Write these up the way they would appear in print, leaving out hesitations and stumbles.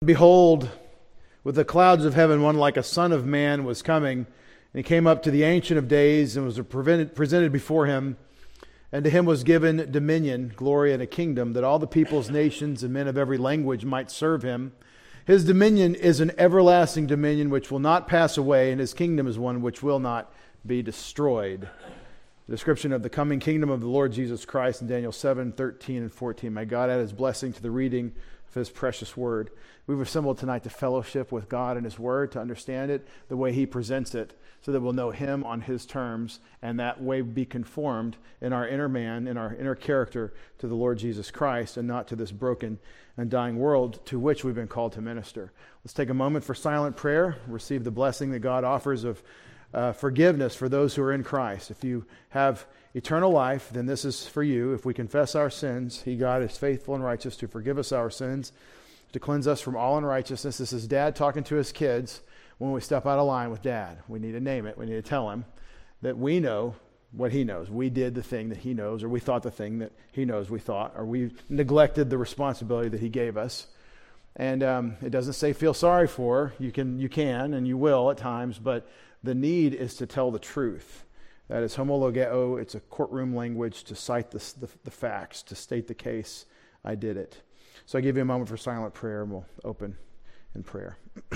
Behold, with the clouds of heaven, one like a son of man was coming, and he came up to the Ancient of Days and was presented before him. And to him was given dominion, glory, and a kingdom, that all the peoples, nations, and men of every language might serve him. His dominion is an everlasting dominion which will not pass away, and his kingdom is one which will not be destroyed. The description of the coming kingdom of the Lord Jesus Christ in Daniel 7, 13, and 14. May God add his blessing to the reading of his precious word. We've assembled tonight to fellowship with God and his word, to understand it the way he presents it, so that we'll know him on his terms, and that way be conformed in our inner man, in our inner character, to the Lord Jesus Christ, and not to this broken and dying world to which we've been called to minister. Let's take a moment for silent prayer, receive the blessing that God offers of forgiveness for those who are in Christ. If you have eternal life, then this is for you. If we confess our sins, God is faithful and righteous to forgive us our sins, to cleanse us from all unrighteousness. This is Dad talking to his kids when we step out of line with Dad. We need to name it. We need to tell him that we know what he knows. We did the thing that he knows, or we thought the thing that he knows we thought, or we neglected the responsibility that he gave us. And it doesn't say feel sorry for. You can, and you will at times, but the need is to tell the truth. That is homologeo. It's a courtroom language to cite the facts, to state the case. I did it. So I give you a moment for silent prayer, and we'll open in prayer.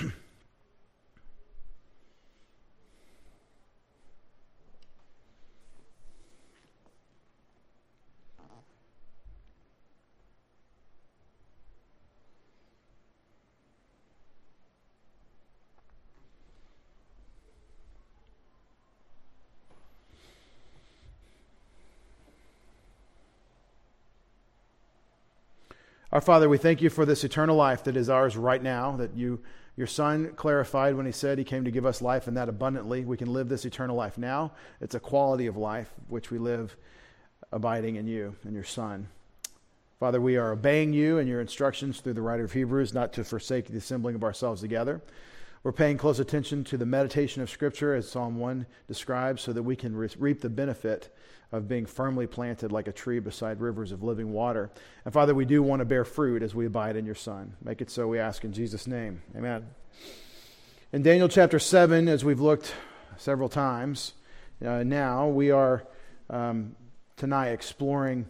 Our Father, we thank you for this eternal life that is ours right now, that your Son clarified when he said he came to give us life and that abundantly. We can live this eternal life now. It's a quality of life which we live abiding in you and your Son. Father, we are obeying you and your instructions through the writer of Hebrews not to forsake the assembling of ourselves together. We're paying close attention to the meditation of Scripture as Psalm 1 describes, so that we can reap the benefit of being firmly planted like a tree beside rivers of living water. And Father, we do want to bear fruit as we abide in your Son. Make it so, we ask in Jesus' name. Amen. In Daniel chapter 7, as we've looked several times, now we are tonight exploring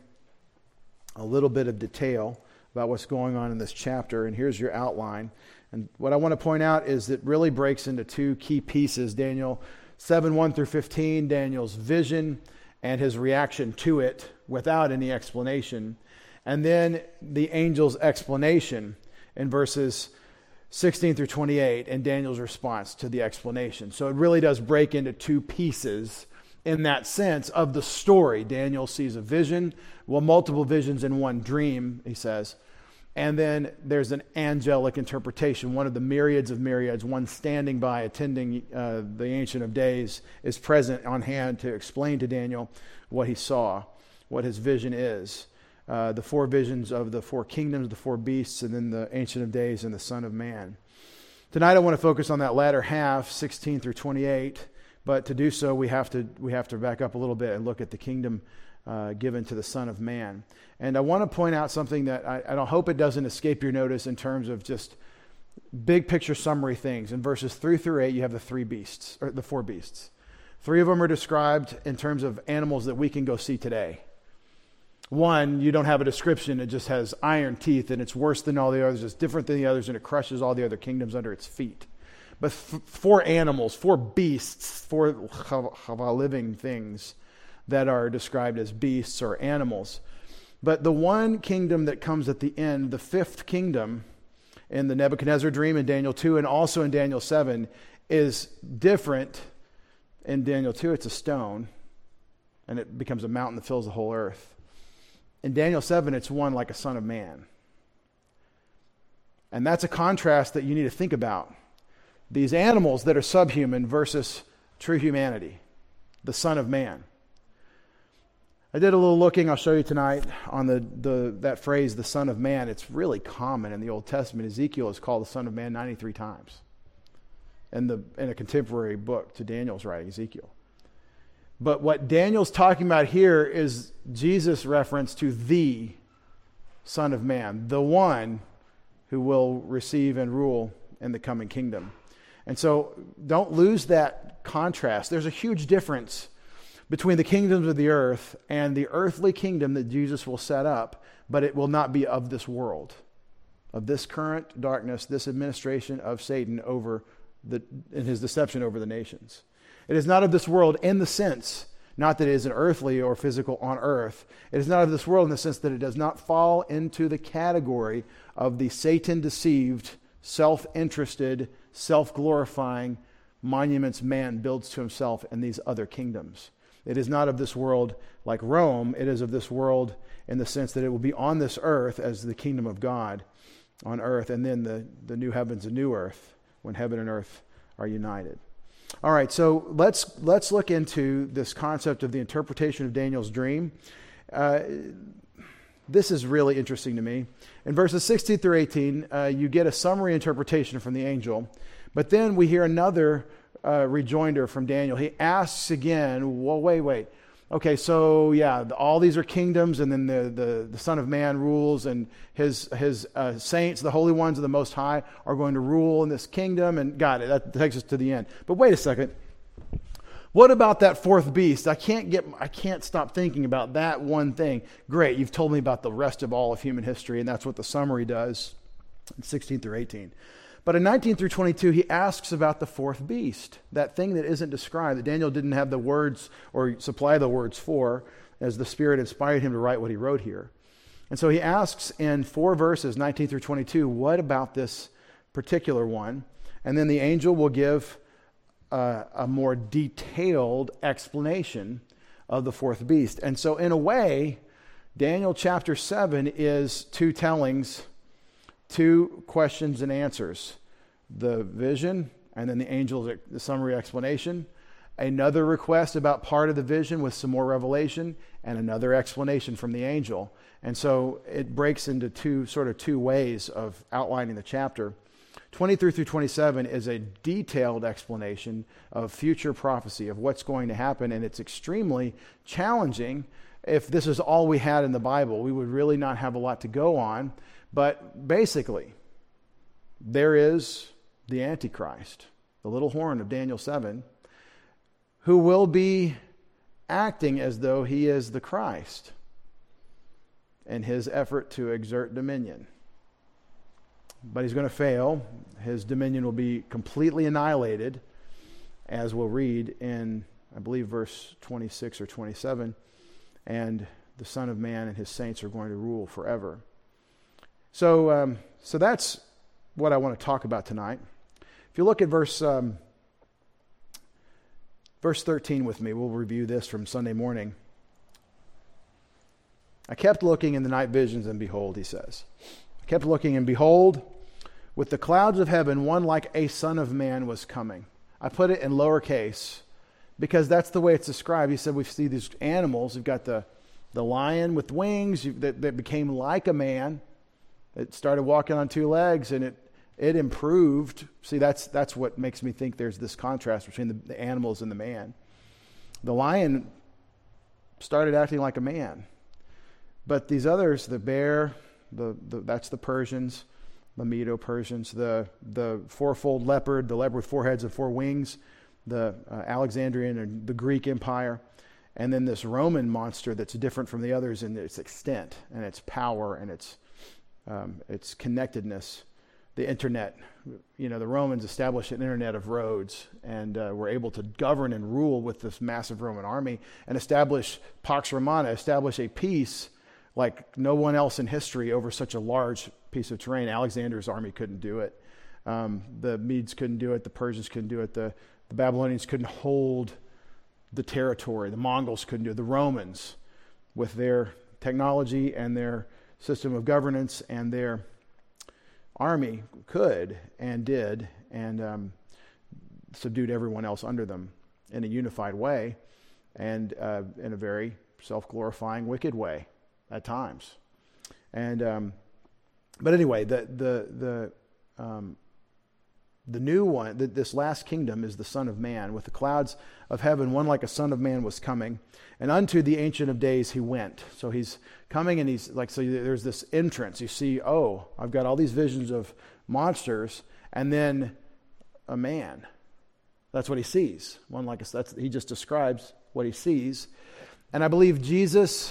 a little bit of detail about what's going on in this chapter. And here's your outline. And what I want to point out is it really breaks into two key pieces. Daniel 7, 1 through 15, Daniel's vision and his reaction to it without any explanation. And then the angel's explanation in verses 16 through 28 and Daniel's response to the explanation. So it really does break into two pieces in that sense of the story. Daniel sees a vision, multiple visions in one dream, he says. And then there's an angelic interpretation, one of the myriads of myriads, one standing by, attending the Ancient of Days, is present on hand to explain to Daniel what he saw, what his vision is. The four visions of the four kingdoms, the four beasts, and then the Ancient of Days and the Son of Man. Tonight I want to focus on that latter half, 16 through 28, but to do so we have to back up a little bit and look at the kingdom given to the Son of Man. And I want to point out something that I don't hope it doesn't escape your notice in terms of just big picture summary things. In verses 3 through 8, you have the four beasts. Three of them are described in terms of animals that we can go see today. One, you don't have a description. It just has iron teeth, and it's worse than all the others. It's different than the others, and it crushes all the other kingdoms under its feet. But four animals, four beasts, four living things that are described as beasts or animals. But the one kingdom that comes at the end, the fifth kingdom in the Nebuchadnezzar dream in Daniel 2 and also in Daniel 7, is different. In Daniel 2, it's a stone, and it becomes a mountain that fills the whole earth. In Daniel 7, it's one like a son of man. And that's a contrast that you need to think about. These animals that are subhuman versus true humanity, the Son of Man. I did a little looking, I'll show you tonight, on that phrase, the Son of Man. It's really common in the Old Testament. Ezekiel is called the Son of Man 93 times in a contemporary book to Daniel's writing, Ezekiel. But what Daniel's talking about here is Jesus' reference to the Son of Man, the one who will receive and rule in the coming kingdom. And so don't lose that contrast. There's a huge difference between the kingdoms of the earth and the earthly kingdom that Jesus will set up, but it will not be of this world, of this current darkness, this administration of Satan in his deception over the nations. It is not of this world in the sense, not that it is an earthly or physical on earth. It is not of this world in the sense that it does not fall into the category of the Satan-deceived, self-interested, self-glorifying monuments man builds to himself in these other kingdoms. It is not of this world like Rome. It is of this world in the sense that it will be on this earth as the kingdom of God on earth, and then the new heavens and new earth, when heaven and earth are united. All right, so let's look into this concept of the interpretation of Daniel's dream. This is really interesting to me. In verses 16 through 18, you get a summary interpretation from the angel, but then we hear another rejoinder from Daniel. He asks again, well, wait. Okay, so yeah, all these are kingdoms, and then the Son of Man rules, and his saints, the holy ones of the Most High, are going to rule in this kingdom, and got it. That takes us to the end. But wait a second. What about that fourth beast? I can't stop thinking about that one thing. Great, you've told me about the rest of all of human history, and that's what the summary does in 16 through 18. But in 19 through 22, he asks about the fourth beast, that thing that isn't described, that Daniel didn't have the words or supply the words for, as the Spirit inspired him to write what he wrote here. And so he asks in 4 verses, 19 through 22, what about this particular one? And then the angel will give a more detailed explanation of the fourth beast. And so in a way, Daniel chapter 7 is 2 tellings, 2 questions and answers. The vision, and then the angel's the summary explanation. Another request about part of the vision with some more revelation, and another explanation from the angel. And so it breaks into two ways of outlining the chapter. 23 through 27 is a detailed explanation of future prophecy, of what's going to happen, and it's extremely challenging. If this is all we had in the Bible, we would really not have a lot to go on. But basically, there is the Antichrist, the little horn of Daniel 7, who will be acting as though he is the Christ in his effort to exert dominion. But he's going to fail. His dominion will be completely annihilated, as we'll read in, I believe, verse 26 or 27. And the Son of Man and his saints are going to rule forever. So that's what I want to talk about tonight. If you look at verse 13 with me, we'll review this from Sunday morning. I kept looking in the night visions, and behold, he says, I kept looking, and behold, with the clouds of heaven, one like a son of man was coming. I put it in lowercase because that's the way it's described. He said we see these animals. You've got the lion with wings that became like a man. It started walking on 2 legs, and it improved. See, that's what makes me think there's this contrast between the animals and the man. The lion started acting like a man. But these others, the bear, that's the Persians, the Medo-Persians, the fourfold leopard, the leopard with 4 heads and 4 wings, the Alexandrian and the Greek Empire, and then this Roman monster that's different from the others in its extent and its power and its connectedness. The internet, the Romans established an internet of roads and were able to govern and rule with this massive Roman army and establish Pax Romana, establish a peace like no one else in history over such a large piece of terrain. Alexander's army couldn't do it. The Medes couldn't do it. The Persians couldn't do it. The Babylonians couldn't hold the territory. The Mongols couldn't do it. The Romans, with their technology and their system of governance and their army, could and did, and subdued everyone else under them in a unified way, and in a very self-glorifying, wicked way at times. And but anyway, the The new one, this last kingdom, is the Son of Man. With the clouds of heaven, one like a Son of Man was coming. And unto the Ancient of Days he went. So he's coming, and he's like, so there's this entrance. You see, oh, I've got all these visions of monsters, and then a man. That's what he sees. One like a, he just describes what he sees. And I believe Jesus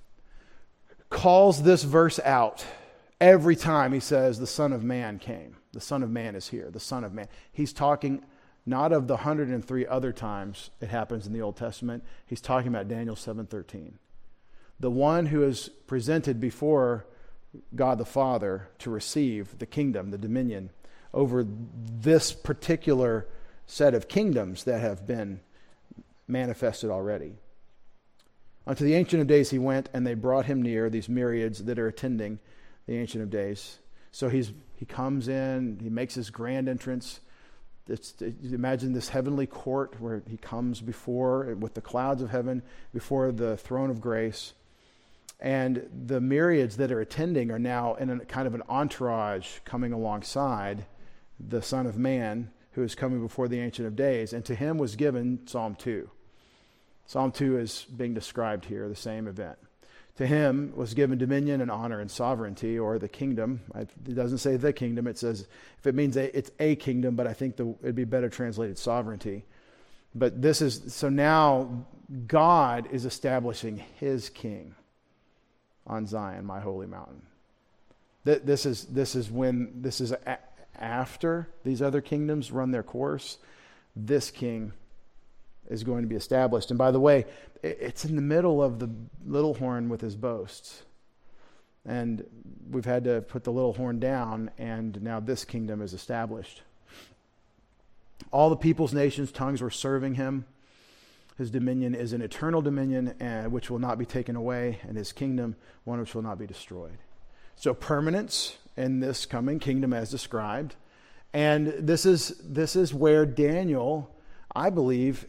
calls this verse out every time he says the Son of Man came. The Son of Man is here. The Son of Man. He's talking not of the 103 other times it happens in the Old Testament. He's talking about Daniel 7:13. The one who is presented before God the Father to receive the kingdom, the dominion over this particular set of kingdoms that have been manifested already. Unto the Ancient of Days he went, and they brought him near, these myriads that are attending the Ancient of Days. So he comes in, he makes his grand entrance. Imagine this heavenly court where he comes before, with the clouds of heaven, before the throne of grace. And the myriads that are attending are now in a kind of an entourage coming alongside the Son of Man who is coming before the Ancient of Days. And to him was given Psalm 2. Psalm 2 is being described here, the same event. To him was given dominion and honor and sovereignty, or the kingdom. It doesn't say the kingdom. It says, if it means it's a kingdom, but I think it'd be better translated sovereignty. But this is, so now God is establishing his king on Zion, my holy mountain. This is after these other kingdoms run their course. This king is going to be established. And by the way, it's in the middle of the little horn with his boasts. And we've had to put the little horn down, and now this kingdom is established. All the peoples, nations, tongues were serving him. His dominion is an eternal dominion, which will not be taken away, and his kingdom, one which will not be destroyed. So permanence in this coming kingdom as described. And this is where Daniel, I believe,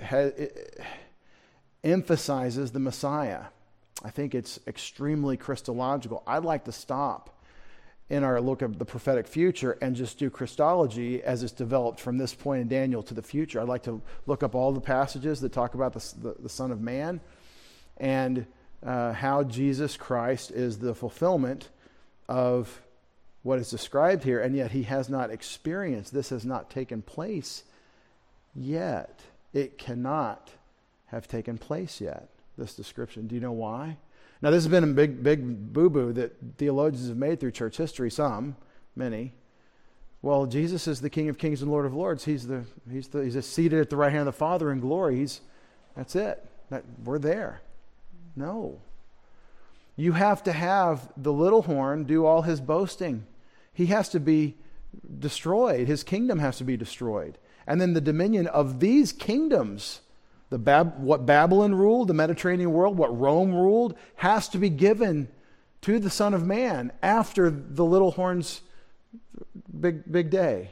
emphasizes the Messiah. I think it's extremely Christological. I'd like to stop in our look at the prophetic future and just do Christology as it's developed from this point in Daniel to the future. I'd like to look up all the passages that talk about the Son of Man and how Jesus Christ is the fulfillment of what is described here, and yet he has not experienced. This has not taken place yet. It cannot have taken place yet, this description. Do you know why? Now, this has been a big boo-boo that theologians have made through church history, many. Well, Jesus is the King of Kings and Lord of Lords. He's seated at the right hand of the Father in glory. That's it. We're there. No. You have to have the little horn do all his boasting. He has to be destroyed. His kingdom has to be destroyed. And then the dominion of these kingdoms, what Babylon ruled, the Mediterranean world, what Rome ruled, has to be given to the Son of Man after the little horn's big day.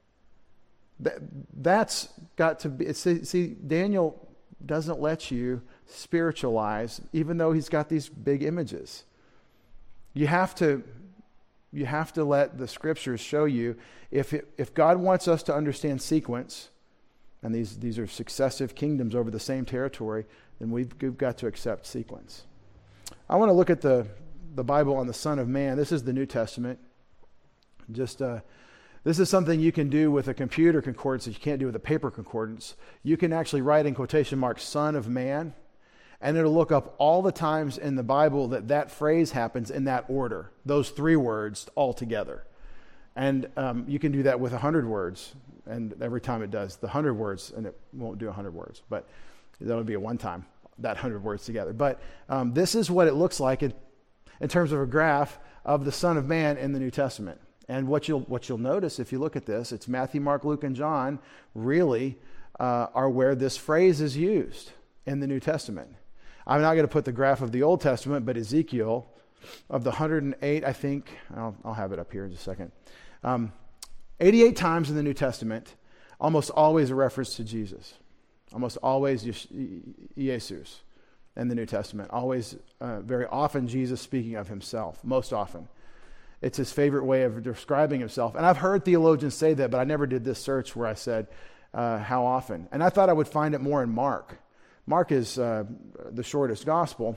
That's got to be. See, Daniel doesn't let you spiritualize, even though he's got these big images. You have to let the scriptures show you, if God wants us to understand sequence, and these are successive kingdoms over the same territory, then we've got to accept sequence. I want to look at the Bible on the Son of Man. This is the New Testament. This is something you can do with a computer concordance that you can't do with a paper concordance. You can actually write in quotation marks, Son of Man, and it'll look up all the times in the Bible that phrase happens in that order, those three words all together. And you can do that with 100 words, and every time it does the 100 words, and it won't do 100 words, but that'll be a one time, that 100 words together. But this is what it looks like in terms of a graph of the Son of Man in the New Testament. And what you'll notice if you look at this, it's Matthew, Mark, Luke, and John really are where this phrase is used in the New Testament. I'm not going to put the graph of the Old Testament, but Ezekiel, of the 108, I think, I'll have it up here in just a second. 88 times in the New Testament, almost always a reference to Jesus. Almost always Jesus in the New Testament. Always, very often, Jesus speaking of himself, most often. It's his favorite way of describing himself. And I've heard theologians say that, but I never did this search where I said how often. And I thought I would find it more in Mark. Mark is the shortest gospel,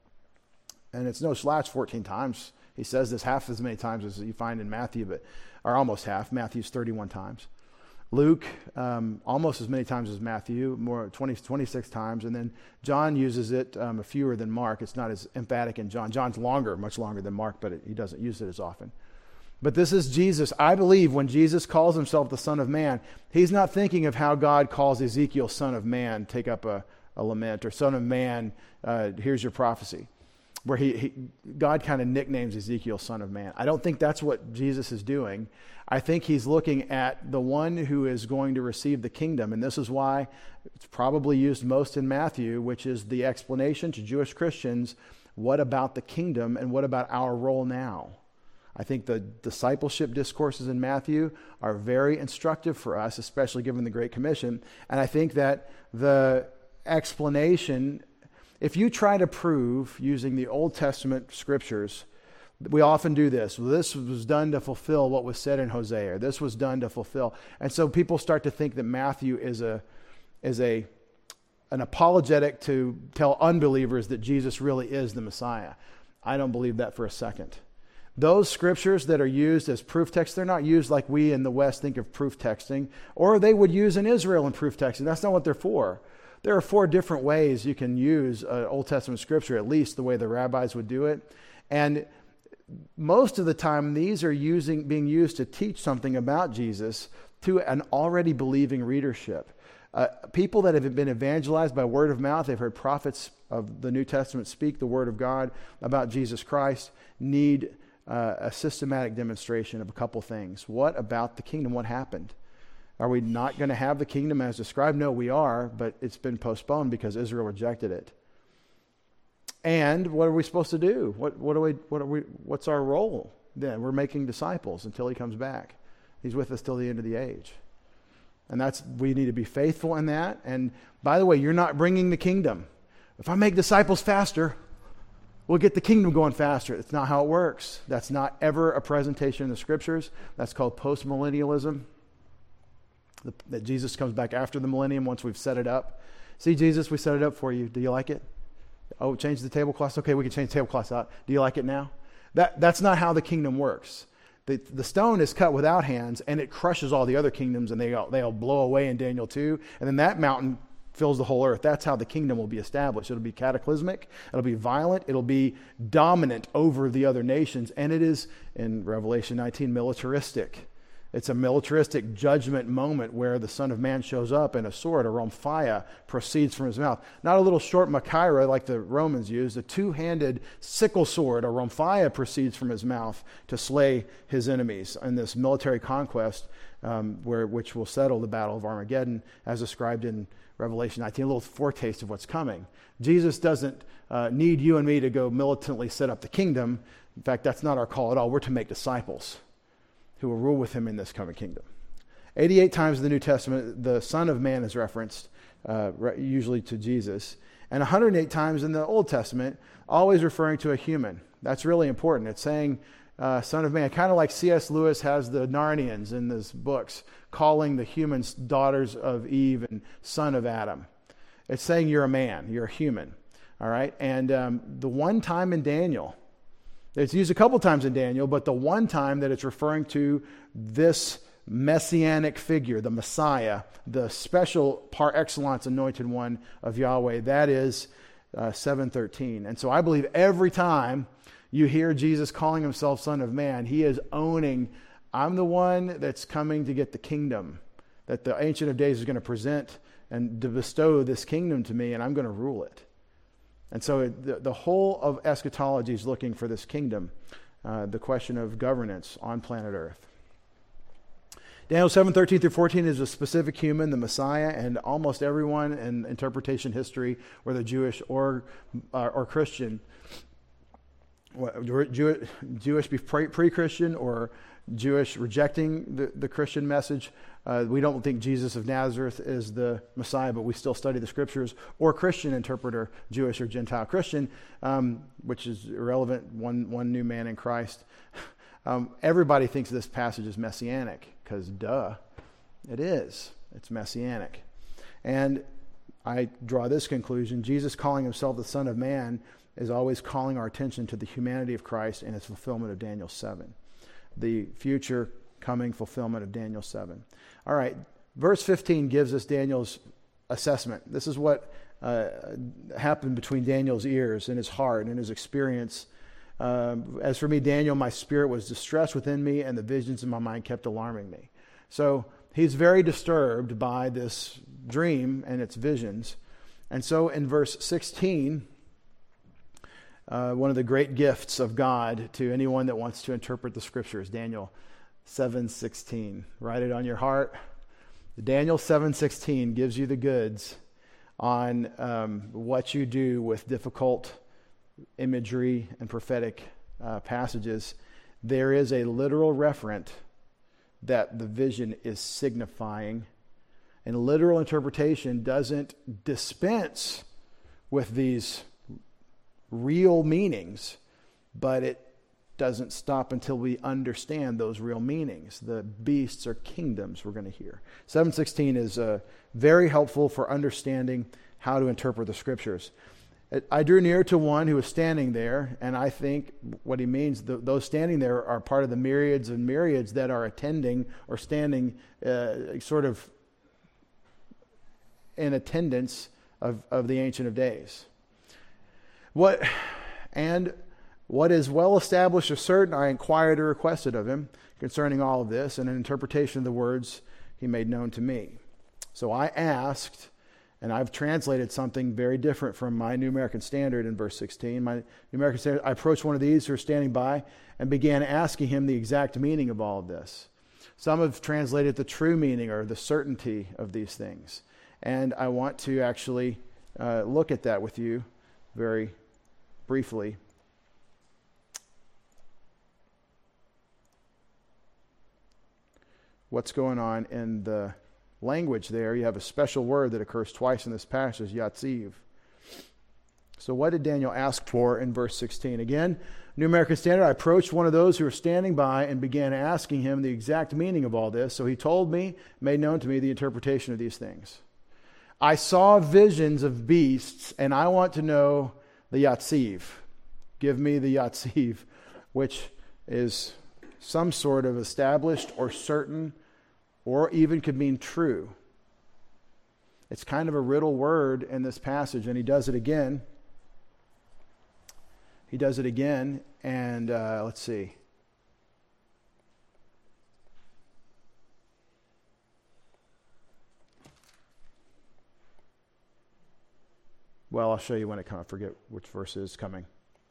and it's no slouch, 14 times. He says this half as many times as you find in Matthew, or almost half. Matthew's 31 times. Luke, almost as many times as Matthew, 26 times. And then John uses it fewer than Mark. It's not as emphatic in John. John's longer, much longer than Mark, but he doesn't use it as often. But this is Jesus. I believe when Jesus calls himself the Son of Man, he's not thinking of how God calls Ezekiel Son of Man, take up a lament, or Son of Man, here's your prophecy, where God kind of nicknames Ezekiel Son of Man. I don't think that's what Jesus is doing. I think he's looking at the one who is going to receive the kingdom, and this is why it's probably used most in Matthew, which is the explanation to Jewish Christians, what about the kingdom and what about our role now? I think the discipleship discourses in Matthew are very instructive for us, especially given the Great Commission, and I think that the explanation, if you try to prove using the Old Testament scriptures, we often do this. Well, this was done to fulfill what was said in Hosea. This was done to fulfill. And so people start to think that Matthew is an apologetic to tell unbelievers that Jesus really is the Messiah. I don't believe that for a second. Those scriptures that are used as proof texts, they're not used like we in the West think of proof texting, or they would use in Israel in proof texting. That's not what they're for. There are 4 different ways you can use Old Testament scripture, at least the way the rabbis would do it. And most of the time, these are being used to teach something about Jesus to an already believing readership. People that have been evangelized by word of mouth, they've heard prophets of the New Testament speak the word of God about Jesus Christ, need a systematic demonstration of a couple things. What about the kingdom? What happened? Are we not going to have the kingdom as described? No, we are, but it's been postponed because Israel rejected it. And what are we supposed to do? What's our role then? We're making disciples until he comes back. He's with us till the end of the age. And we need to be faithful in that. And by the way, you're not bringing the kingdom. If I make disciples faster, we'll get the kingdom going faster. It's not how it works. That's not ever a presentation in the scriptures. That's called postmillennialism. That Jesus comes back after the millennium once we've set it up. See, Jesus, we set it up for you. Do you like it? Oh, change the tablecloths? Okay, we can change the tablecloths out. Do you like it now? That's not how the kingdom works. The stone is cut without hands, and it crushes all the other kingdoms, and they all blow away in Daniel 2, and then that mountain fills the whole earth. That's how the kingdom will be established. It'll be cataclysmic, it'll be violent, it'll be dominant over the other nations, and it is, in Revelation 19, militaristic. It's a militaristic judgment moment where the Son of Man shows up and a sword, a rhomphaia, proceeds from his mouth. Not a little short machaira like the Romans used, a 2-handed sickle sword, a rhomphaia, proceeds from his mouth to slay his enemies in this military conquest which will settle the battle of Armageddon as described in Revelation 19, a little foretaste of what's coming. Jesus doesn't need you and me to go militantly set up the kingdom. In fact, that's not our call at all. We're to make disciples who will rule with him in this coming kingdom. 88 times in the New Testament, the Son of Man is referenced, usually to Jesus. And 108 times in the Old Testament, always referring to a human. That's really important. It's saying Son of Man, kind of like C.S. Lewis has the Narnians in his books, calling the humans daughters of Eve and son of Adam. It's saying you're a man, you're a human. All right? And the one time in Daniel, it's used a couple times in Daniel, but the one time that it's referring to this messianic figure, the Messiah, the special par excellence anointed one of Yahweh, that is 7:13. And so I believe every time you hear Jesus calling himself Son of Man, he is owning, I'm the one that's coming to get the kingdom, that the Ancient of Days is going to present and to bestow this kingdom to me, and I'm going to rule it. And so the whole of eschatology is looking for this kingdom, the question of governance on planet Earth. Daniel 7:13 through 14 is a specific human, the Messiah, and almost everyone in interpretation history, whether Jewish or Christian, Jewish pre-Christian or Jewish rejecting the Christian message, we don't think Jesus of Nazareth is the Messiah, but we still study the scriptures, or Christian interpreter, Jewish or Gentile Christian, which is irrelevant, one new man in Christ. Everybody thinks this passage is messianic, because duh, it is. It's messianic. And I draw this conclusion: Jesus calling himself the Son of Man is always calling our attention to the humanity of Christ and its fulfillment of Daniel 7. The future coming fulfillment of Daniel 7. All right, verse 15 gives us Daniel's assessment. This is what happened between Daniel's ears and his heart and his experience. As for me, Daniel, my spirit was distressed within me, and the visions in my mind kept alarming me. So he's very disturbed by this dream and its visions. And so in verse 16, one of the great gifts of God to anyone that wants to interpret the scriptures, Daniel 7:16. Write it on your heart. Daniel 7:16 gives you the goods on what you do with difficult imagery and prophetic passages. There is a literal referent that the vision is signifying, and literal interpretation doesn't dispense with these real meanings, but it doesn't stop until we understand those real meanings. The beasts are kingdoms, we're going to hear. 7:16 is very helpful for understanding how to interpret the scriptures. I drew near to one who was standing there, and I think what he means, those standing there are part of the myriads and myriads that are attending or standing sort of in attendance of the Ancient of Days. What is well established or certain, I inquired or requested of him concerning all of this, and an interpretation of the words he made known to me. So I asked, and I've translated something very different from my New American Standard in verse 16. My New American Standard, I approached one of these who were standing by and began asking him the exact meaning of all of this. Some have translated the true meaning or the certainty of these things. And I want to actually look at that with you very briefly. What's going on in the language there? You have a special word that occurs twice in this passage, yatziv. So what did Daniel ask for in verse 16? Again, New American Standard, I approached one of those who were standing by and began asking him the exact meaning of all this. So he told me, made known to me the interpretation of these things. I saw visions of beasts, and I want to know the yatziv. Give me the yatziv, which is some sort of established or certain, or even could mean true. It's kind of a riddle word in this passage, and he does it again. He does it again, and let's see. Well, I'll show you when it comes. I forget which verse is coming.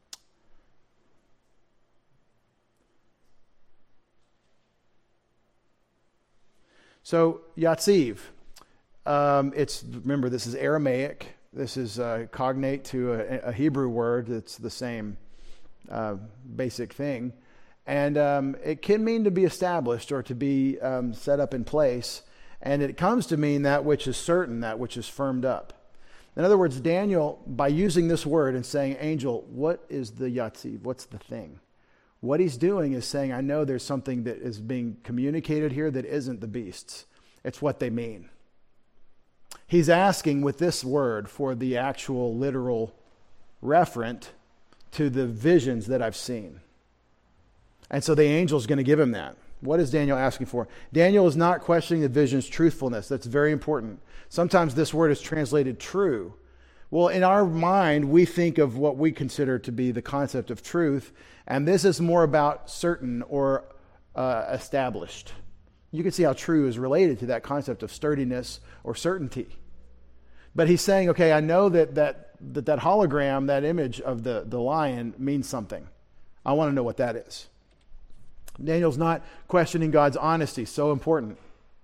So, Yatziv. Remember, this is Aramaic. This is cognate to a Hebrew word that's the same basic thing. And it can mean to be established or to be set up in place. And it comes to mean that which is certain, that which is firmed up. In other words, Daniel, by using this word and saying, angel, what is the yatziv? What's the thing? What he's doing is saying, I know there's something that is being communicated here that isn't the beasts. It's what they mean. He's asking with this word for the actual literal referent to the visions that I've seen. And so the angel's going to give him that. What is Daniel asking for? Daniel is not questioning the vision's truthfulness. That's very important. Sometimes this word is translated true. Well, in our mind, we think of what we consider to be the concept of truth, and this is more about certain or established. You can see how true is related to that concept of sturdiness or certainty. But he's saying, okay, I know that hologram, that image of the lion means something. I want to know what that is. Daniel's not questioning God's honesty, so important.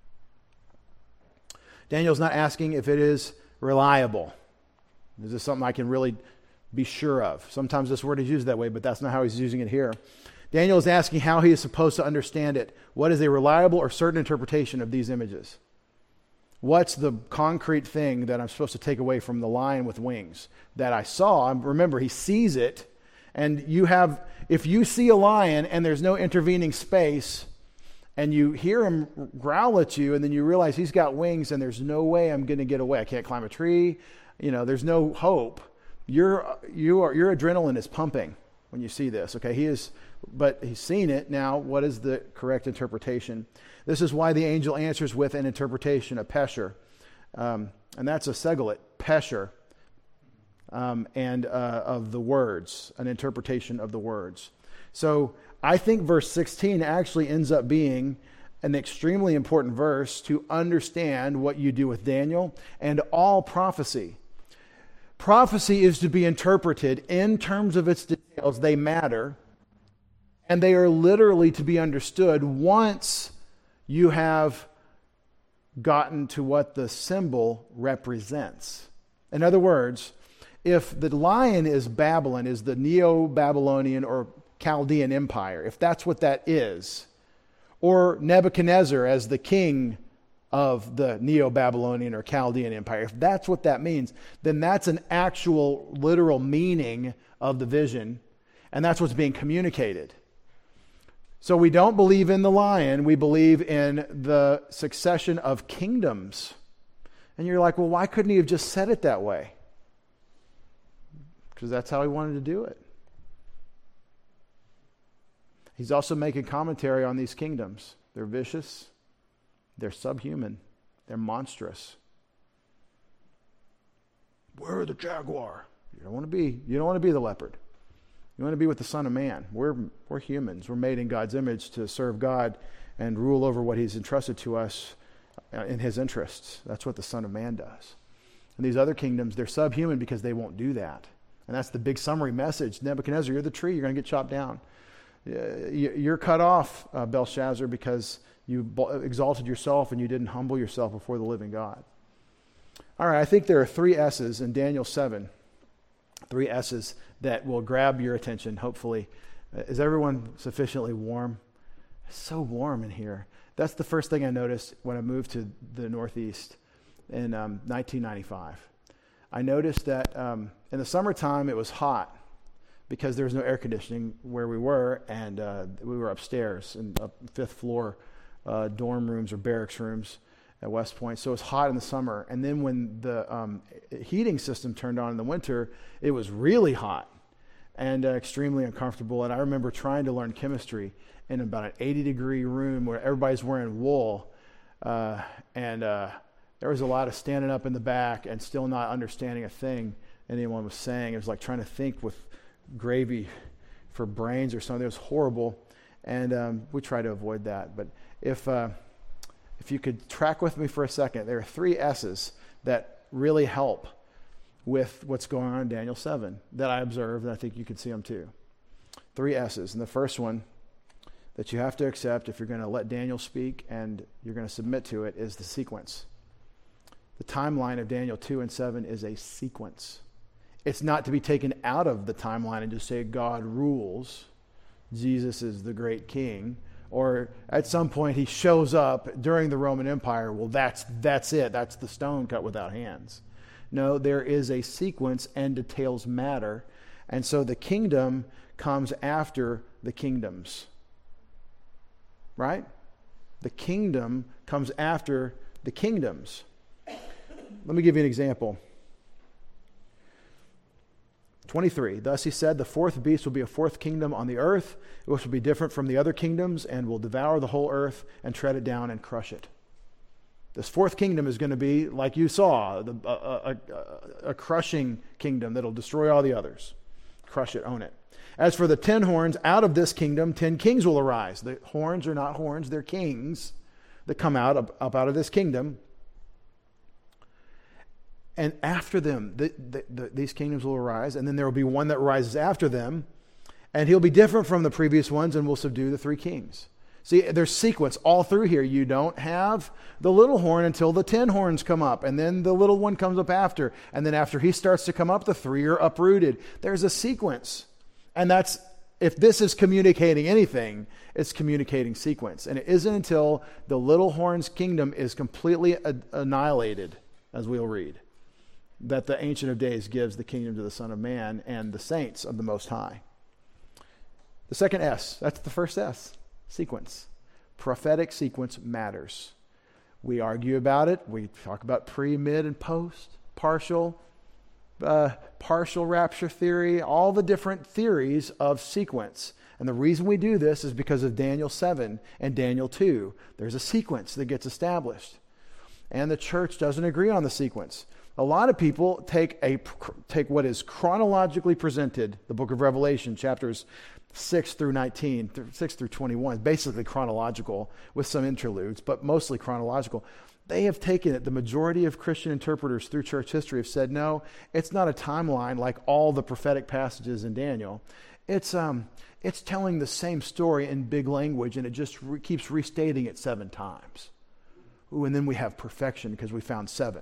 Daniel's not asking if it is reliable. Is this something I can really be sure of? Sometimes this word is used that way, but that's not how he's using it here. Daniel is asking how he is supposed to understand it. What is a reliable or certain interpretation of these images? What's the concrete thing that I'm supposed to take away from the lion with wings that I saw? Remember, he sees it, And if you see a lion and there's no intervening space, and you hear him growl at you, and then you realize he's got wings and there's no way I'm going to get away. I can't climb a tree. There's no hope. Your adrenaline is pumping when you see this. Okay, but he's seen it. Now, what is the correct interpretation? This is why the angel answers with an interpretation, a pesher. And that's a segelet, pesher, and of the words, an interpretation of the words. So I think verse 16 actually ends up being an extremely important verse to understand what you do with Daniel and all prophecy. Prophecy is to be interpreted in terms of its details. They matter, and they are literally to be understood once you have gotten to what the symbol represents. In other words, if the lion is Babylon, is the Neo-Babylonian or Chaldean Empire, if that's what that is, or Nebuchadnezzar as the king of the Neo-Babylonian or Chaldean Empire, if that's what that means, then that's an actual literal meaning of the vision, and that's what's being communicated. So we don't believe in the lion, we believe in the succession of kingdoms. And you're like, well, why couldn't he have just said it that way? Because that's how he wanted to do it. He's also making commentary on these kingdoms. They're vicious, they're subhuman, they're monstrous. We're the jaguar. You don't want to be the leopard. You want to be with the Son of Man. We're humans. We're made in God's image to serve God and rule over what He's entrusted to us in His interests. That's what the Son of Man does. And these other kingdoms, they're subhuman because they won't do that. And that's the big summary message. Nebuchadnezzar, you're the tree. You're going to get chopped down. You're cut off, Belshazzar, because you exalted yourself and you didn't humble yourself before the living God. All right, I think there are 3 S's in Daniel 7. 3 S's that will grab your attention, hopefully. Is everyone sufficiently warm? It's so warm in here. That's the first thing I noticed when I moved to the Northeast in 1995. I noticed that in the summertime it was hot because there was no air conditioning where we were, and we were upstairs in 5th floor dorm rooms or barracks rooms at West Point. So it was hot in the summer. And then when the heating system turned on in the winter, it was really hot and extremely uncomfortable. And I remember trying to learn chemistry in about an 80-degree room where everybody's wearing wool. And there was a lot of standing up in the back and still not understanding a thing anyone was saying. It was like trying to think with gravy for brains or something. It was horrible. And we try to avoid that. But if you could track with me for a second, there are 3 S's that really help with what's going on in Daniel 7 that I observed, and I think you could see them too. 3 S's. And the first one that you have to accept if you're going to let Daniel speak and you're going to submit to it is the sequence. The timeline of Daniel 2 and 7 is a sequence. It's not to be taken out of the timeline and just say God rules, Jesus is the great king, or at some point he shows up during the Roman Empire. Well, that's it. That's the stone cut without hands. No, there is a sequence and details matter. And so the kingdom comes after the kingdoms. Right? The kingdom comes after the kingdoms. Let me give you an example. 23, thus he said, the 4th beast will be a 4th kingdom on the earth, which will be different from the other kingdoms and will devour the whole earth and tread it down and crush it. This 4th kingdom is going to be, like you saw, a crushing kingdom that'll destroy all the others. Crush it, own it. As for the 10 horns, out of this kingdom, 10 kings will arise. The horns are not horns, they're kings that come up out of this kingdom. And after them, these kingdoms will arise, and then there will be one that rises after them, and he'll be different from the previous ones and will subdue the 3 kings. See, there's sequence all through here. You don't have the little horn until the 10 horns come up, and then the little one comes up after, and then after he starts to come up, the 3 are uprooted. There's a sequence, and that's, if this is communicating anything, it's communicating sequence. And it isn't until the little horn's kingdom is completely annihilated, as we'll read, that the Ancient of Days gives the kingdom to the Son of Man and the saints of the Most High. The second S, that's the first S, sequence. Prophetic sequence matters. We argue about it. We talk about pre, mid, and post, partial rapture theory, all the different theories of sequence. And the reason we do this is because of Daniel 7 and Daniel 2. There's a sequence that gets established. And the church doesn't agree on the sequence. A lot of people take what is chronologically presented, the book of Revelation, chapters 6 through 19, 6 through 21, basically chronological with some interludes, but mostly chronological. They have taken it, the majority of Christian interpreters through church history have said, no, it's not a timeline like all the prophetic passages in Daniel. It's telling the same story in big language, and it just keeps restating it 7 times. Ooh, and then we have perfection because we found 7.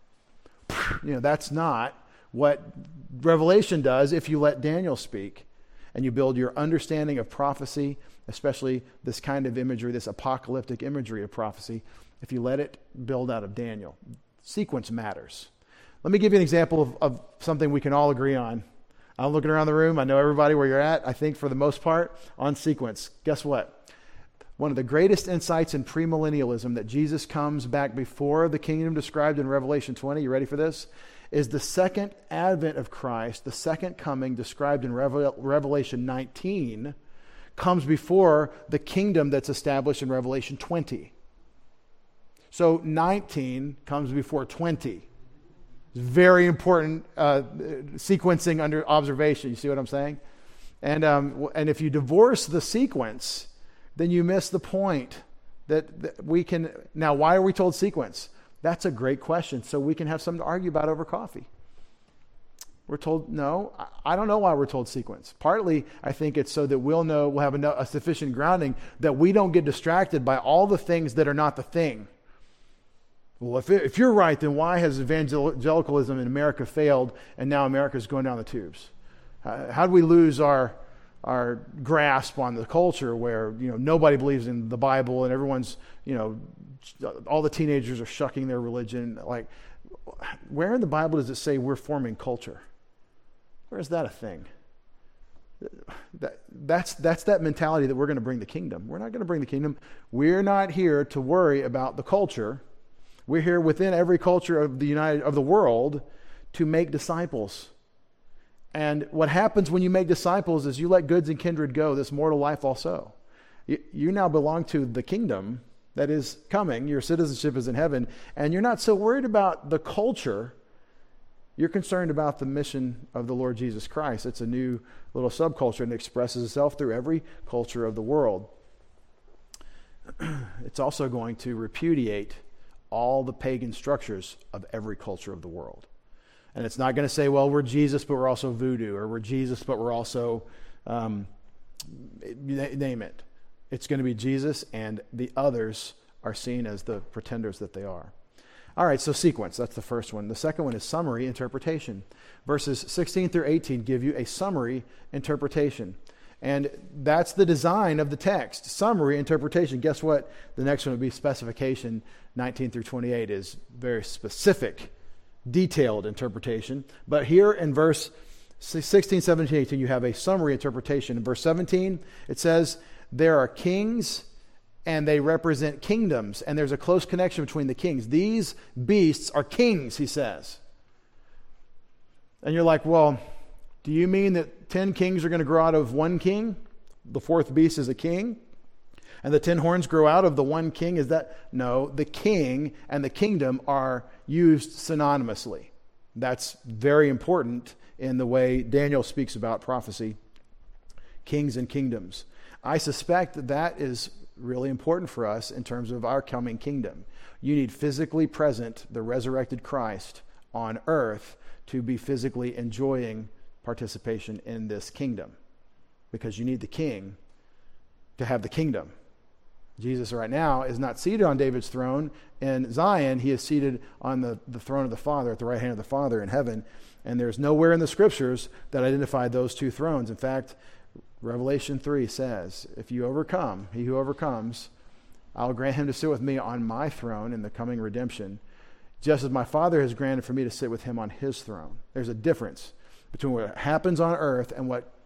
That's not what Revelation does if you let Daniel speak and you build your understanding of prophecy, especially this kind of imagery, this apocalyptic imagery of prophecy, if you let it build out of Daniel. Sequence matters. Let me give you an example of something we can all agree on. I'm looking around the room. I know everybody where you're at, I think for the most part, on sequence. Guess what? One of the greatest insights in premillennialism, that Jesus comes back before the kingdom described in Revelation 20, you ready for this? Is the second advent of Christ, the second coming described in Revelation 19, comes before the kingdom that's established in Revelation 20. So 19 comes before 20. It's very important sequencing under observation. You see what I'm saying? And if you divorce the sequence, then you miss the point that we can... Now, why are we told sequence? That's a great question. So we can have something to argue about over coffee. We're told, no, I don't know why we're told sequence. Partly, I think it's so that we'll have a sufficient grounding that we don't get distracted by all the things that are not the thing. Well, if you're right, then why has evangelicalism in America failed and now America's going down the tubes? How do we lose our grasp on the culture where nobody believes in the Bible and everyone's all the teenagers are shucking their religion? Like, where in the Bible does it say we're forming culture? Where is that a thing? That's that mentality that we're going to bring the kingdom. We're not going to bring the kingdom. We're not here to worry about the culture. We're here within every culture of the world to make disciples. And what happens when you make disciples is you let goods and kindred go, this mortal life also. You now belong to the kingdom that is coming. Your citizenship is in heaven. And you're not so worried about the culture. You're concerned about the mission of the Lord Jesus Christ. It's a new little subculture and it expresses itself through every culture of the world. It's also going to repudiate all the pagan structures of every culture of the world. And it's not going to say, well, we're Jesus, but we're also voodoo, or we're Jesus, but we're also, name it. It's going to be Jesus, and the others are seen as the pretenders that they are. All right, so sequence, that's the first one. The second one is summary interpretation. Verses 16 through 18 give you a summary interpretation. And that's the design of the text, summary interpretation. Guess what? The next one would be specification. 19 through 28 is very specific, detailed interpretation. But here in verse 16, 17, 18, you have a summary interpretation. In verse 17, it says, there are kings and they represent kingdoms, and there's a close connection between the kings. These beasts are kings, he says. And you're like, well, do you mean that 10 kings are going to grow out of one king? The fourth beast is a king? And the 10 horns grow out of the one king? Is that? No, the king and the kingdom are used synonymously. That's very important in the way Daniel speaks about prophecy, kings and kingdoms. I suspect that is really important for us in terms of our coming kingdom. You need physically present the resurrected Christ on earth to be physically enjoying participation in this kingdom, because you need the king to have the kingdom. Jesus right now is not seated on David's throne in Zion. He is seated on the throne of the Father, at the right hand of the Father in heaven. And there's nowhere in the scriptures that identify those two thrones. In fact, Revelation 3 says, if you overcome, he who overcomes, I'll grant him to sit with me on my throne in the coming redemption, just as my Father has granted for me to sit with him on his throne. There's a difference between what happens on earth and what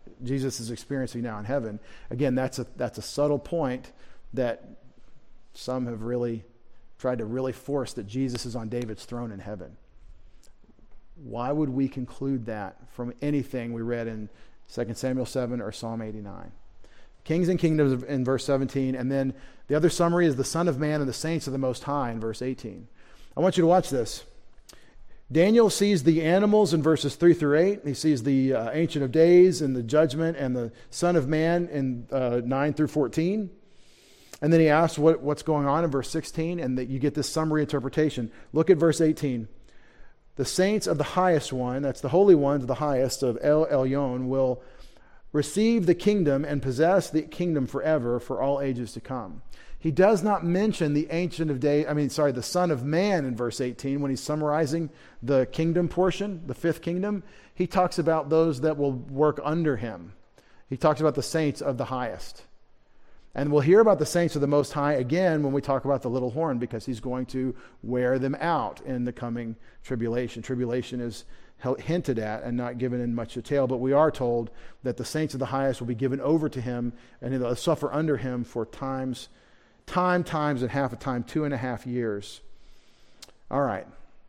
Jesus is experiencing now in heaven. Again, that's a subtle point that some have really tried to really force, that Jesus is on David's throne in heaven. Why would we conclude that from anything we read in 2 Samuel 7 or Psalm 89? Kings and kingdoms in verse 17, and then the other summary is the Son of Man and the saints of the Most High in verse 18. I want you to watch this. Daniel sees the animals in verses 3 through 8. He sees the Ancient of Days and the judgment and the Son of Man in 9 through 14. And then he asks what's going on in verse 16, and that you get this summary interpretation. Look at verse 18. The saints of the highest one, that's the holy ones, the highest of El Elyon, will receive the kingdom and possess the kingdom forever for all ages to come. He does not mention the Ancient of Days, the Son of Man in verse 18 when he's summarizing the kingdom portion, the fifth kingdom. He talks about those that will work under him. He talks about the saints of the highest. And we'll hear about the saints of the Most High again when we talk about the little horn, because he's going to wear them out in the coming tribulation. Tribulation is hinted at and not given in much detail, but we are told that the saints of the highest will be given over to him, and they'll suffer under him for times and half a time, 2.5 years. All right.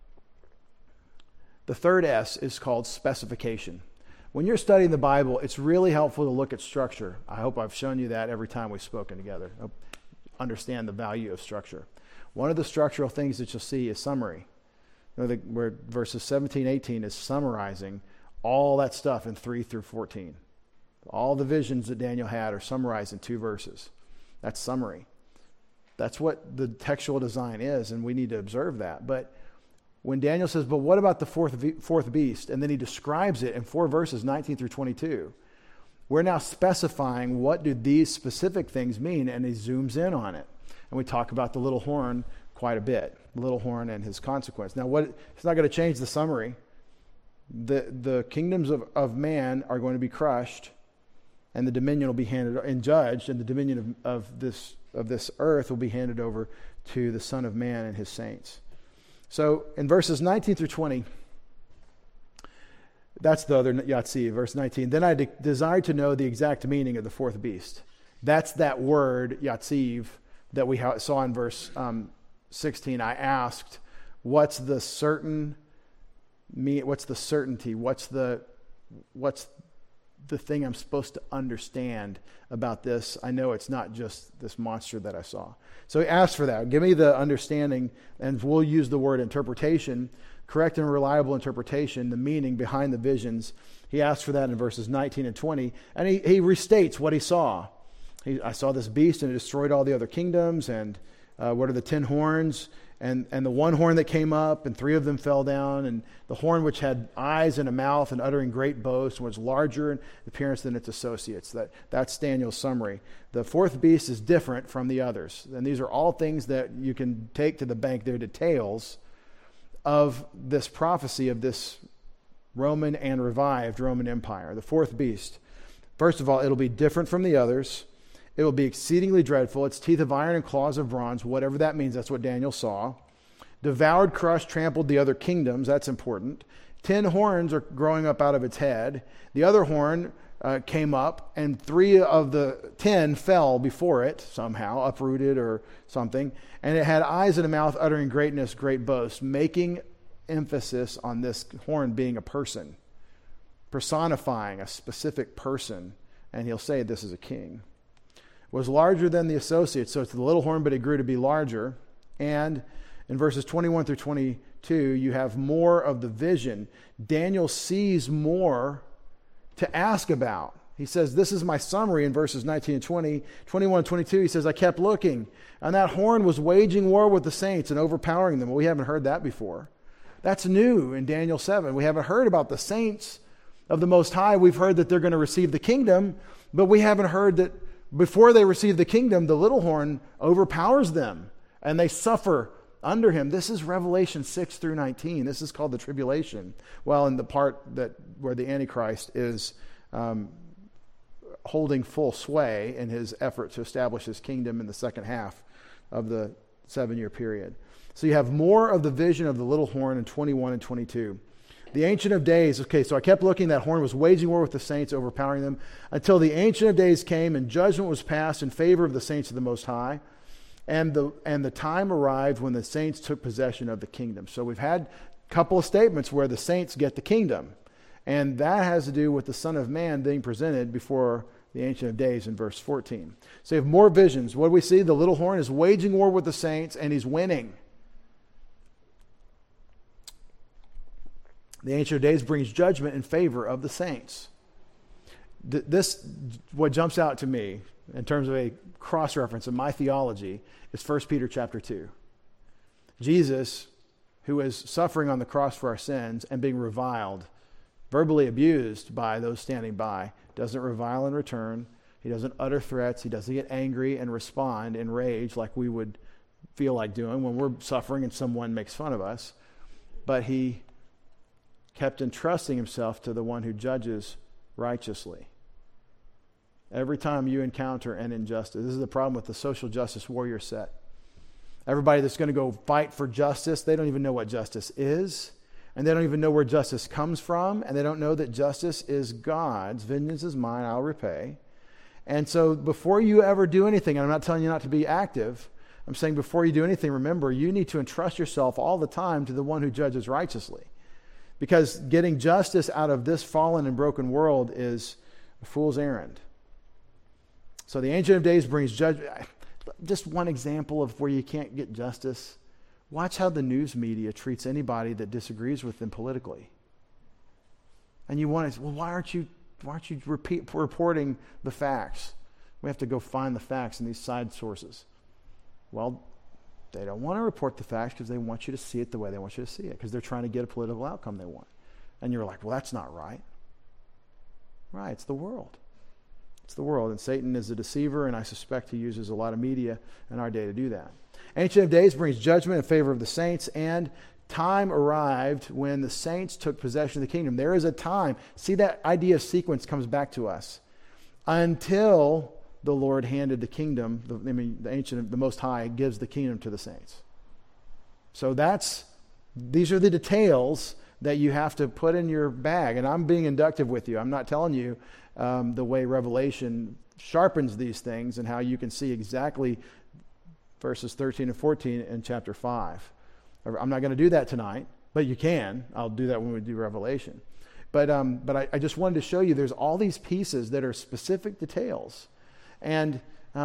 The third S is called specification. When you're studying the Bible, it's really helpful to look at structure. I hope I've shown you that every time we've spoken together. Understand the value of structure. One of the structural things that you'll see is summary. Where verses 17, 18 is summarizing all that stuff in 3 through 14. All the visions that Daniel had are summarized in 2 verses. That's summary. That's what the textual design is, and we need to observe that. But when Daniel says, but what about the fourth beast? And then he describes it in 4 verses, 19 through 22. We're now specifying what do these specific things mean, and he zooms in on it. And we talk about the little horn quite a bit, the little horn and his consequence. Now, it's not going to change the summary. The kingdoms of man are going to be crushed, and the dominion will be handed and judged, and the dominion of this earth will be handed over to the Son of Man and his saints. So in verses 19 through 20, that's the other Yahtzee, verse 19. Then I desired to know the exact meaning of the fourth beast. That's that word, Yahtzee, that we saw in verse 16. I asked, what's the certainty? What's the thing I'm supposed to understand about this? I know it's not just this monster that I saw. So he asked for that. Give me the understanding, and we'll use the word interpretation, correct and reliable interpretation, the meaning behind the visions. He asked for that in verses 19 and 20, and he restates what he saw. I saw this beast, and it destroyed all the other kingdoms, and what are the 10 horns? And the one horn that came up, and 3 of them fell down, and the horn which had eyes and a mouth and uttering great boast was larger in appearance than its associates. That's Daniel's summary. The fourth beast is different from the others. And these are all things that you can take to the bank. They're details of this prophecy of this Roman and revived Roman Empire. The fourth beast. First of all, it'll be different from the others. It will be exceedingly dreadful. Its teeth of iron and claws of bronze, whatever that means, that's what Daniel saw. Devoured, crushed, trampled the other kingdoms. That's important. 10 horns are growing up out of its head. The other horn came up, and 3 of the 10 fell before it, somehow, uprooted or something. And it had eyes and a mouth uttering greatness, great boast, making emphasis on this horn being a person, personifying a specific person. And he'll say this is a king. Was larger than the associates. So it's the little horn, but it grew to be larger. And in verses 21 through 22, you have more of the vision. Daniel sees more to ask about. He says, this is my summary in verses 19 and 20. 21 and 22, he says, I kept looking, and that horn was waging war with the saints and overpowering them. Well, we haven't heard that before. That's new in Daniel 7. We haven't heard about the saints of the Most High. We've heard that they're going to receive the kingdom, but we haven't heard that before they receive the kingdom, the little horn overpowers them, and they suffer under him. This is Revelation 6 through 19. This is called the tribulation. Well, in the part where the Antichrist is holding full sway in his effort to establish his kingdom in the second half of the 7-year period. So you have more of the vision of the little horn in 21 and 22. The Ancient of Days. Okay, so I kept looking. That horn was waging war with the saints, overpowering them, until the Ancient of Days came and judgment was passed in favor of the saints of the Most High. And the time arrived when the saints took possession of the kingdom. So we've had a couple of statements where the saints get the kingdom. And that has to do with the Son of Man being presented before the Ancient of Days in verse 14. So you have more visions. What do we see? The little horn is waging war with the saints, and he's winning. The Ancient of Days brings judgment in favor of the saints. This, what jumps out to me in terms of a cross-reference in my theology, is 1 Peter chapter 2. Jesus, who is suffering on the cross for our sins and being reviled, verbally abused by those standing by, doesn't revile in return. He doesn't utter threats. He doesn't get angry and respond in rage like we would feel like doing when we're suffering and someone makes fun of us. But he kept entrusting himself to the one who judges righteously. Every time you encounter an injustice, this is the problem with the social justice warrior set. Everybody that's going to go fight for justice, they don't even know what justice is, and they don't even know where justice comes from, and they don't know that justice is God's. Vengeance is mine, I'll repay. And so before you ever do anything, and I'm not telling you not to be active, I'm saying before you do anything, remember, you need to entrust yourself all the time to the one who judges righteously. Because getting justice out of this fallen and broken world is a fool's errand. So the Ancient of Days brings judgment. Just one example of where you can't get justice. Watch how the news media treats anybody that disagrees with them politically. And you want to say, well, why aren't you reporting the facts? We have to go find the facts in these side sources. Well, they don't want to report the facts because they want you to see it the way they want you to see it, because they're trying to get a political outcome they want. And you're like, well, that's not right. Right, it's the world. It's the world, and Satan is a deceiver, and I suspect he uses a lot of media in our day to do that. Ancient of Days brings judgment in favor of the saints, and time arrived when the saints took possession of the kingdom. There is a time. See, that idea of sequence comes back to us. Until the Lord handed the kingdom, the Ancient, the Most High gives the kingdom to the saints. So these are the details that you have to put in your bag. And I'm being inductive with you. I'm not telling you the way Revelation sharpens these things and how you can see exactly verses 13 and 14 in chapter 5. I'm not going to do that tonight, but you can. I'll do that when we do Revelation. But I just wanted to show you there's all these pieces that are specific details. And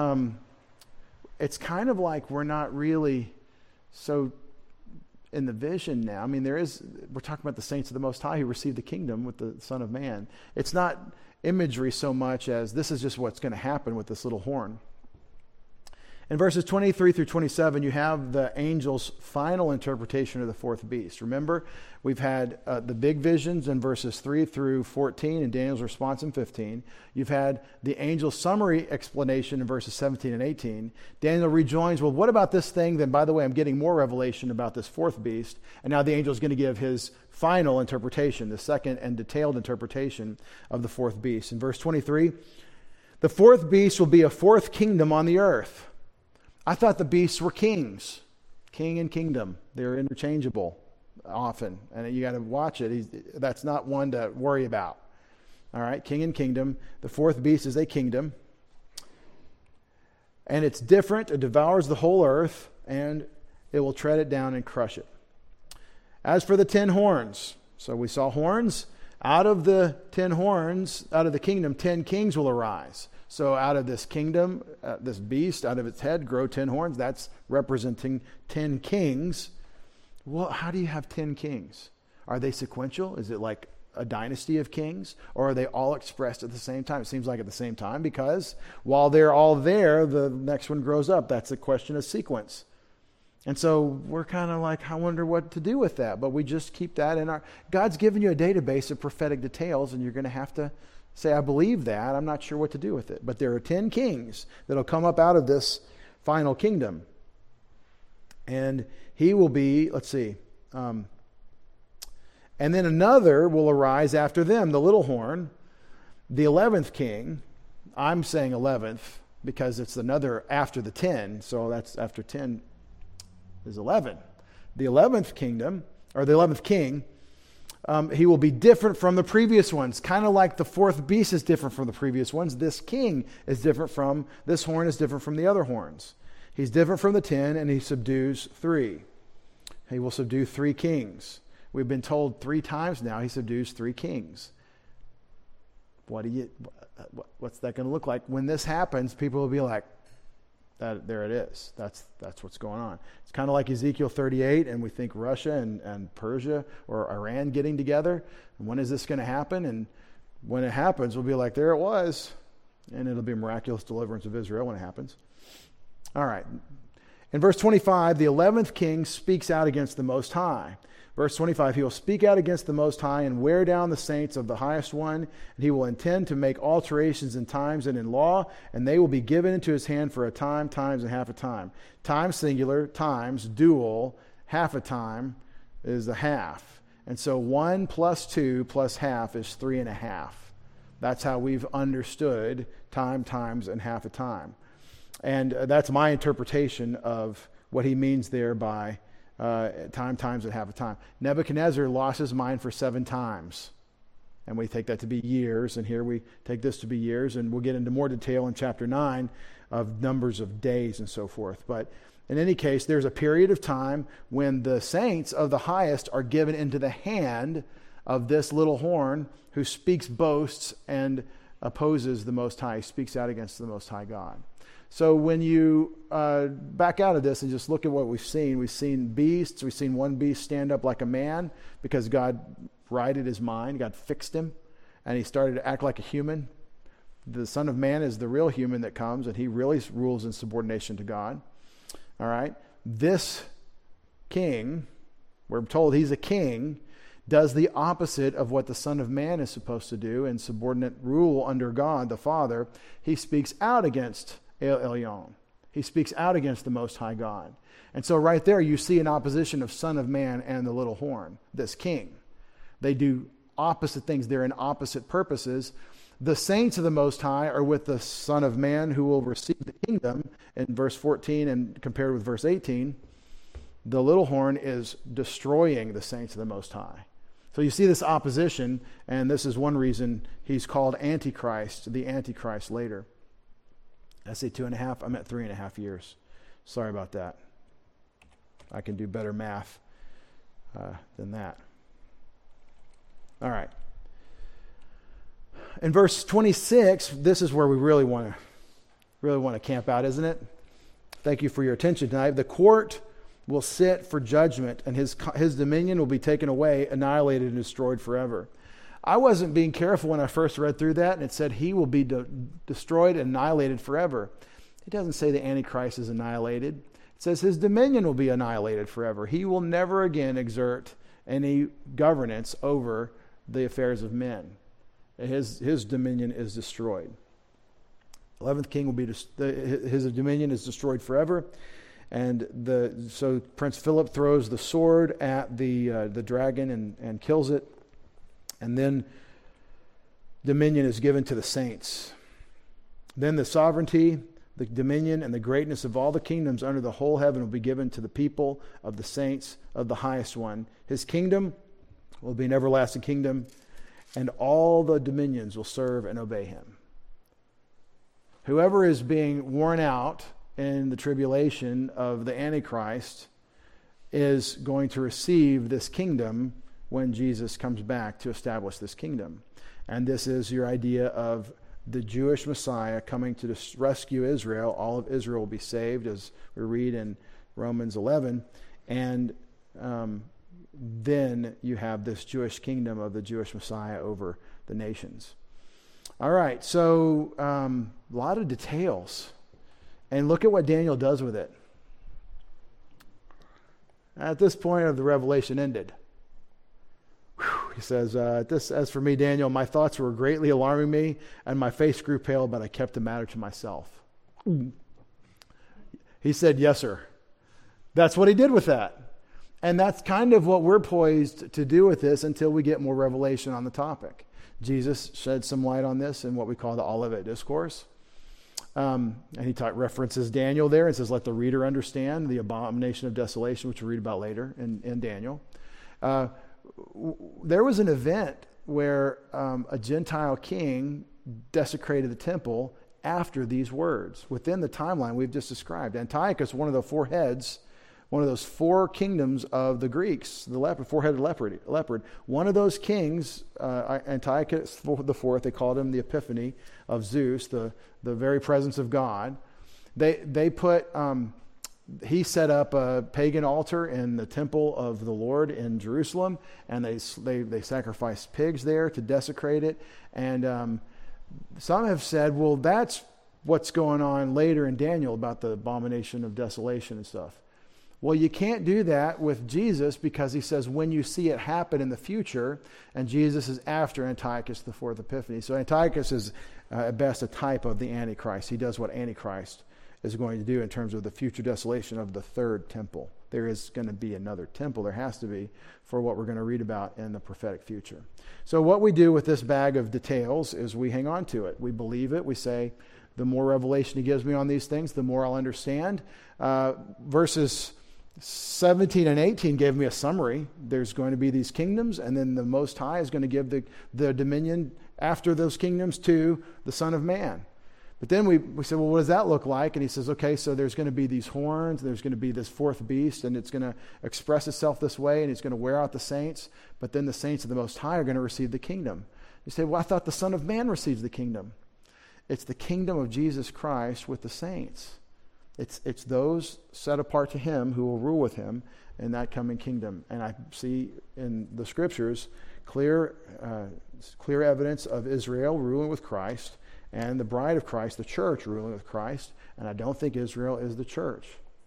it's kind of like we're not really so in the vision now. I mean, we're talking about the saints of the Most High who received the kingdom with the Son of Man. It's not imagery so much as this is just what's going to happen with this little horn. In verses 23 through 27, you have the angel's final interpretation of the fourth beast. Remember, we've had the big visions in verses 3 through 14 and Daniel's response in 15. You've had the angel's summary explanation in verses 17 and 18. Daniel rejoins, well, what about this thing? Then, by the way, I'm getting more revelation about this fourth beast. And now the angel's going to give his final interpretation, the second and detailed interpretation of the fourth beast. In verse 23, the fourth beast will be a fourth kingdom on the earth. I thought the beasts were kings. King and kingdom. They're interchangeable often. And you got to watch it. That's not one to worry about. All right, king and kingdom. The fourth beast is a kingdom. And it's different. It devours the whole earth, and it will tread it down and crush it. As for the 10 horns, so we saw horns. Out of the 10 horns, out of the kingdom, 10 kings will arise. So out of this kingdom, this beast, out of its head grow 10 horns. That's representing 10 kings. Well, how do you have 10 kings? Are they sequential? Is it like a dynasty of kings? Or are they all expressed at the same time? It seems like at the same time, because while they're all there, the next one grows up. That's a question of sequence. And so we're kind of like, I wonder what to do with that. But we just keep that in our... God's given you a database of prophetic details, and you're going to have to say, I believe that. I'm not sure what to do with it. But there are 10 kings that will come up out of this final kingdom. And he will be, let's see, and then another will arise after them, the little horn, the 11th king. I'm saying 11th because it's another after the 10. So that's after 10 is 11. The 11th kingdom, or the 11th king, He will be different from the previous ones, kind of like the fourth beast is different from the previous ones. This king is different from, this horn is different from the other horns. He's different from the 10, and he subdues 3. He will subdue 3 kings. We've been told 3 times now he subdues 3 kings. What's that going to look like? When this happens, people will be like, there it is. That's what's going on. It's kind of like Ezekiel 38, and we think Russia and Persia or Iran getting together. And when is this going to happen? And when it happens, we'll be like, there it was. And it'll be a miraculous deliverance of Israel when it happens. All right. In verse 25, the 11th king speaks out against the Most High. Verse 25, he will speak out against the Most High and wear down the saints of the Highest One, and he will intend to make alterations in times and in law, and they will be given into his hand for a time, times, and half a time. Time singular, times, dual, half a time is a half. And so 1 plus 2 plus half is 3.5. That's how we've understood time, times, and half a time. And that's my interpretation of what he means there by time, times, and half a time. Nebuchadnezzar lost his mind for 7 times. And we take that to be years. And here we take this to be years. And we'll get into more detail in chapter 9 of numbers of days and so forth. But in any case, there's a period of time when the saints of the highest are given into the hand of this little horn who speaks boasts and opposes the Most High. He speaks out against the Most High God. So when you back out of this and just look at what we've seen beasts. We've seen one beast stand up like a man because God righted his mind. God fixed him, and he started to act like a human. The Son of Man is the real human that comes, and he really rules in subordination to God. All right? This king, we're told he's a king, does the opposite of what the Son of Man is supposed to do in subordinate rule under God, the Father. He speaks out against El Elyon. He speaks out against the Most High God. And so right there you see an opposition of Son of Man and the little horn, this king. They do opposite things. They're in opposite purposes. The saints of the Most High are with the Son of Man who will receive the kingdom in verse 14 and compared with verse 18. The little horn is destroying the saints of the Most High. So you see this opposition, and this is one reason he's called Antichrist, the Antichrist later. I say 2.5, I meant 3.5 years. Sorry about that. I can do better math than that. All right. In verse 26, this is where we really want to camp out, isn't it? Thank you for your attention tonight. The court will sit for judgment, and his dominion will be taken away, annihilated, and destroyed forever. I wasn't being careful when I first read through that, and it said he will be destroyed and annihilated forever. It doesn't say the Antichrist is annihilated. It says his dominion will be annihilated forever. He will never again exert any governance over the affairs of men. His dominion is destroyed. 11th king will be his dominion is destroyed forever. And so Prince Philip throws the sword at the dragon and kills it. And then dominion is given to the saints. Then the sovereignty, the dominion, and the greatness of all the kingdoms under the whole heaven will be given to the people of the saints of the highest one. His kingdom will be an everlasting kingdom, and all the dominions will serve and obey him. Whoever is being worn out in the tribulation of the Antichrist is going to receive this kingdom when Jesus comes back to establish this kingdom. And this is your idea of the Jewish Messiah coming to rescue Israel. All of Israel will be saved, as we read in Romans 11. And then you have this Jewish kingdom of the Jewish Messiah over the nations. All right, so a lot of details. And look at what Daniel does with it. At this point of the revelation ended. He says, as for me, Daniel, my thoughts were greatly alarming me, and my face grew pale, but I kept the matter to myself. He said, yes, sir. That's what he did with that. And that's kind of what we're poised to do with this until we get more revelation on the topic. Jesus shed some light on this in what we call the Olivet Discourse. And he references Daniel there and says, let the reader understand the abomination of desolation, which we'll read about later in Daniel. there was an event where a Gentile king desecrated the temple after these words, within the timeline we've just described. Antiochus, one of the four heads, one of those four kingdoms of the Greeks, the leopard, four-headed leopard. One of those kings, Antiochus the fourth, they called him the Epiphany of Zeus, the very presence of God. They put, he set up a pagan altar in the temple of the Lord in Jerusalem, and they sacrificed pigs there to desecrate it. And some have said, well, that's what's going on later in Daniel about the abomination of desolation and stuff. Well, you can't do that with Jesus, because he says when you see it happen in the future, and Jesus is after Antiochus the fourth Epiphany. So Antiochus is at best a type of the Antichrist. He does what Antichrist is going to do in terms of the future desolation of the third temple. There is going to be another temple. There has to be, for what we're going to read about in the prophetic future. So what we do with this bag of details is we hang on to it. We believe it. We say, the more revelation he gives me on these things, the more I'll understand. Verses 17 and 18 gave me a summary. There's going to be these kingdoms, and then the Most High is going to give the dominion after those kingdoms to the Son of Man. But then we said, well, what does that look like? And he says, okay, so there's going to be these horns, there's going to be this fourth beast, and it's going to express itself this way, and it's going to wear out the saints, but then the saints of the Most High are going to receive the kingdom. You say, well, I thought the Son of Man receives the kingdom. It's the kingdom of Jesus Christ with the saints. It's those set apart to him who will rule with him in that coming kingdom. And I see in the scriptures clear evidence of Israel ruling with Christ, and the bride of Christ, the church, ruling with Christ. And I don't think Israel is the church.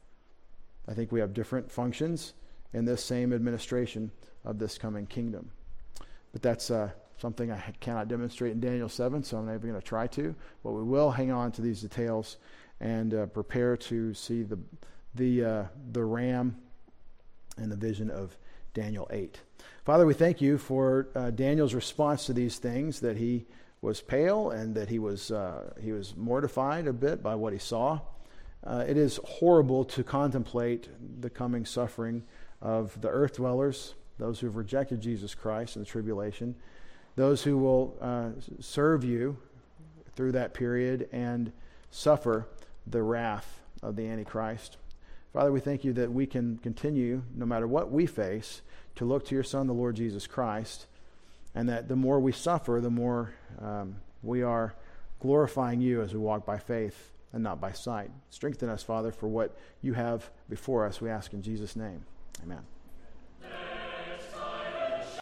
I think we have different functions in this same administration of this coming kingdom. But that's something I cannot demonstrate in Daniel 7, so I'm not even going to try to. But we will hang on to these details and prepare to see the ram and the vision of Daniel 8. Father, we thank you for Daniel's response to these things, that he was pale and that he was mortified a bit by what he saw. It is horrible to contemplate the coming suffering of the earth dwellers, those who have rejected Jesus Christ in the tribulation, those who will serve you through that period and suffer the wrath of the Antichrist. Father, we thank you that we can continue, no matter what we face, to look to your Son, the Lord Jesus Christ, and that the more we suffer, the more we are glorifying you as we walk by faith and not by sight. Strengthen us, Father, for what you have before us, we ask in Jesus' name. Amen.